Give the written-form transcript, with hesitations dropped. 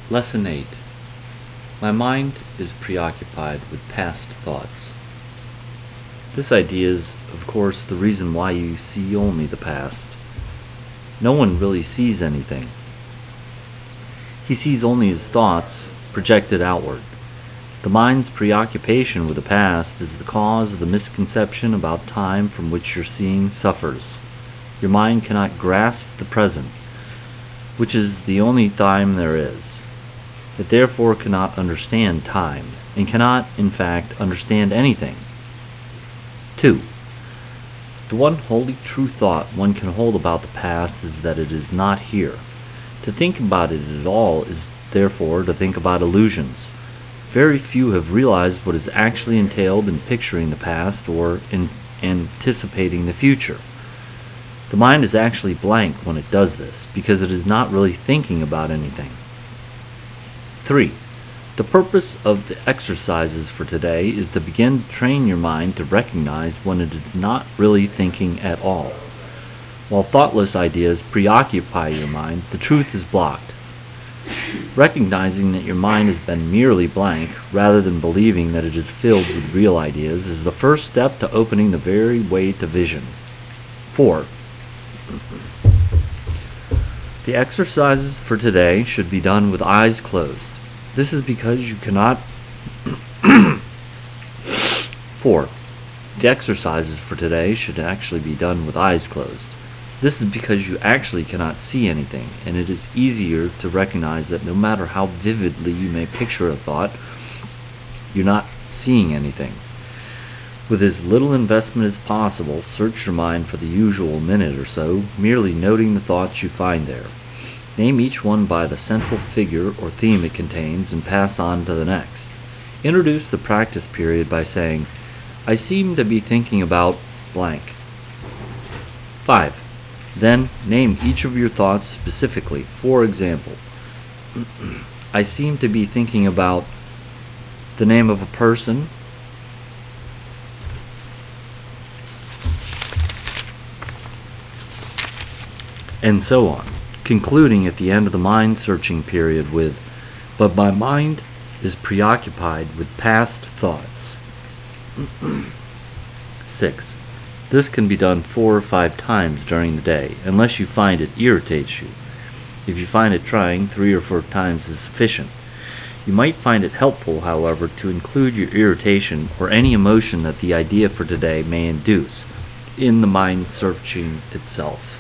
Lesson 8. My mind is preoccupied with past thoughts. This idea is, of course, the reason why you see only the past. No one really sees anything. He sees only his thoughts projected outward. The mind's preoccupation with the past is the cause of the misconception about time from which your seeing suffers. Your mind cannot grasp the present, which is the only time there is. It therefore cannot understand time, and cannot, in fact, understand anything. 2. The one wholly true thought one can hold about the past is that it is not here. To think about it at all is therefore to think about illusions. Very few have realized what is actually entailed in picturing the past or in anticipating the future. The mind is actually blank when it does this, because it is not really thinking about anything. 3. The purpose of the exercises for today is to begin to train your mind to recognize when it is not really thinking at all. While thoughtless ideas preoccupy your mind, the truth is blocked. Recognizing that your mind has been merely blank, rather than believing that it is filled with real ideas, is the first step to opening the very way to vision. 4. The exercises for today should be done with eyes closed. This is because you cannot 4. The exercises for today should actually be done with eyes closed. This is because you actually cannot see anything, and it is easier to recognize that no matter how vividly you may picture a thought, you're not seeing anything. With as little investment as possible, search your mind for the usual minute or so, merely noting the thoughts you find there. Name each one by the central figure or theme it contains and pass on to the next. Introduce the practice period by saying, I seem to be thinking about blank. 5. Then name each of your thoughts specifically. For example, I seem to be thinking about the name of a person, and so on, concluding at the end of the mind-searching period with, but my mind is preoccupied with past thoughts. 6. This can be done 4 or 5 times during the day, unless you find it irritates you. If you find it trying, 3 or 4 times is sufficient. You might find it helpful, however, to include your irritation or any emotion that the idea for today may induce in the mind searching itself.